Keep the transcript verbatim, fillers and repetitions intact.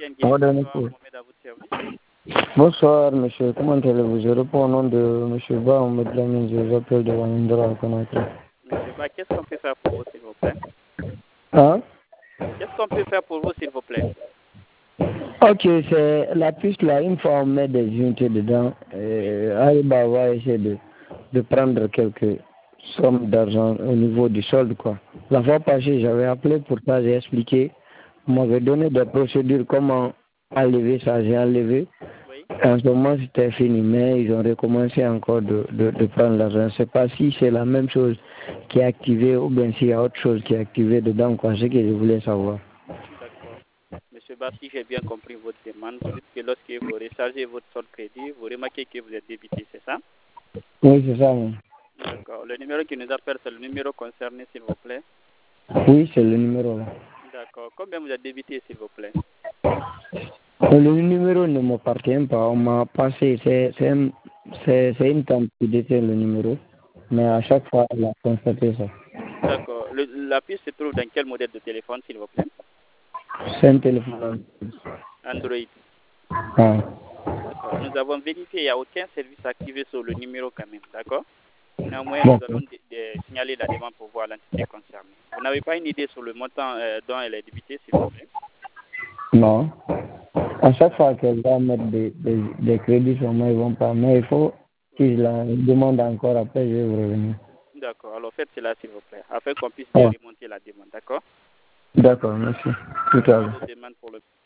Bien, bien. Bonsoir, Mohamed, à votre service. Bonsoir, monsieur. Comment allez-vous? Je réponds au nom de monsieur Ba, on me dit je vous appelle de Wanindra à Conakry. Monsieur Ba, qu'est-ce qu'on peut faire pour vous, s'il vous plaît? Hein? Qu'est-ce qu'on peut faire pour vous, s'il vous plaît? Ok, c'est la piste là, une fois on met des unités dedans, euh, Alba va essayer de, de prendre quelques sommes d'argent au niveau du solde, quoi. La fois passée, j'avais appelé pour ça, j'ai expliqué, on m'avait donné des procédures, comment enlever ça, j'ai enlevé. Oui. En ce moment, c'était fini, mais ils ont recommencé encore de, de, de prendre l'argent. Je ne sais pas si c'est la même chose qui est activée ou bien s'il y a autre chose qui est activée dedans, quoi. C'est ce que je voulais savoir. D'accord. Monsieur Ba, si j'ai bien compris votre demande, vous dites que lorsque vous rechargez votre solde crédit, vous remarquez que vous êtes débité, c'est ça? Oui, c'est ça. Oui. D'accord. Le numéro qui nous appelle, c'est le numéro concerné, s'il vous plaît? Oui, c'est le numéro là. D'accord. Combien vous êtes débité, s'il vous plaît? Le numéro ne m'appartient pas. On m'a passé, c'est un, une tante qui détient le numéro, mais à chaque fois, elle a constaté ça. D'accord. La puce se trouve dans quel modèle de téléphone, s'il vous plaît? C'est un téléphone Android. Ah. D'accord. Nous avons vérifié, il n'y a aucun service activé sur le numéro quand même, d'accord? Néanmoins, nous allons de, de signaler la demande pour voir l'entité concernée. Vous n'avez pas une idée sur le montant euh, dont elle est débitée, s'il vous plaît? Non. À chaque fois qu'elle va mettre des, des, des crédits sur moi, ils ne vont pas. Mais il faut qu'ils la demandent encore, après je vais vous revenir. D'accord. Alors faites cela, s'il vous plaît, afin qu'on puisse bien remonter la demande, d'accord? D'accord, merci. Tout à l'heure. Demande pour le